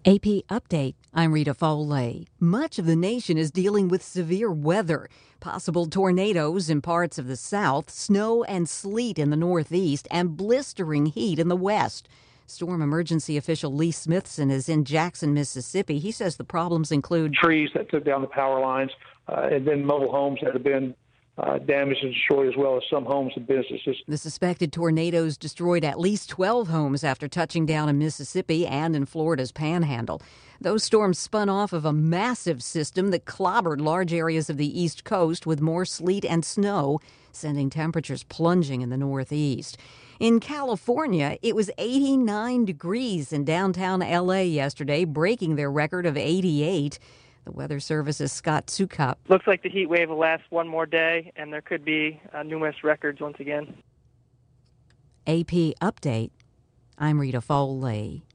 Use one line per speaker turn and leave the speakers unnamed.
AP Update. I'm Rita Foley. Much of the nation is dealing with severe weather. Possible tornadoes in parts of the south, snow and sleet in the northeast, and blistering heat in the west. Storm emergency official Lee Smithson is in Jackson, Mississippi. He says the problems include
trees that took down the power lines, and then mobile homes that have been damaged and destroyed, as well as some homes and businesses.
The suspected tornadoes destroyed at least 12 homes after touching down in Mississippi and in Florida's Panhandle. Those storms spun off of a massive system that clobbered large areas of the East Coast with more sleet and snow, sending temperatures plunging in the Northeast. In California, it was 89 degrees in downtown L.A. yesterday, breaking their record of 88. The Weather Service's Scott Sukup.
Looks like the heat wave will last one more day, and there could be numerous records once again.
AP Update. I'm Rita Foley.